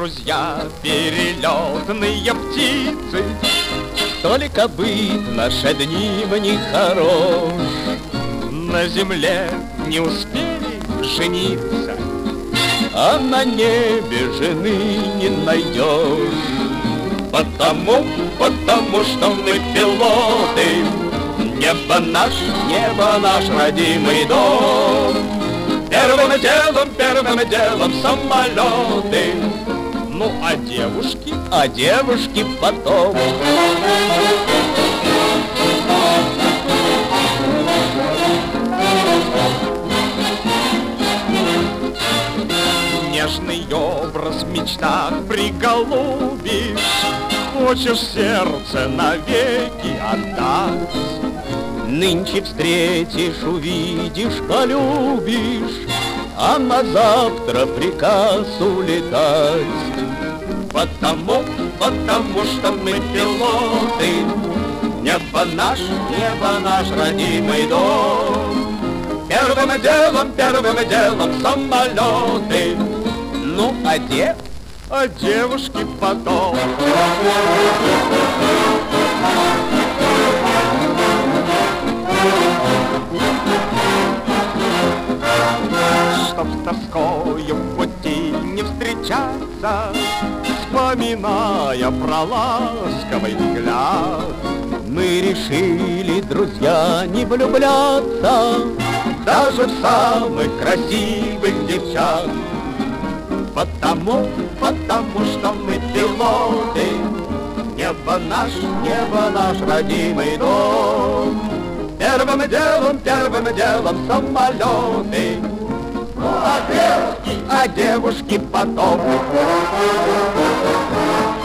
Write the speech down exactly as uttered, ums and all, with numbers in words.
друзья, перелетные птицы. Только быт наши дни в них хорош. На земле не успели жениться, а на небе жены не найдешь. Потому, потому что мы пилоты. Небо наш, небо наш родимый дом. Первым делом, первым делом самолеты. Ну, а девушки, а девушки потом. Нежный образ в мечтах приголубишь, хочешь сердце навеки отдать. Нынче встретишь, увидишь, полюбишь, а на завтра приказ улетать. Потому, потому что мы пилоты. Небо наш, небо наш родимый дом. Первым делом, первым делом самолеты. Ну, а де? А девушки потом. Чтоб с тоскою в пути не встречаться, вспоминая про ласковый взгляд, мы решили, друзья, не влюбляться даже в самых красивых девчат. Потому, потому что мы пилоты. Небо наш, небо наш родимый дом. Первым делом, первым делом самолеты. Ну, а девушки, а девушки потом.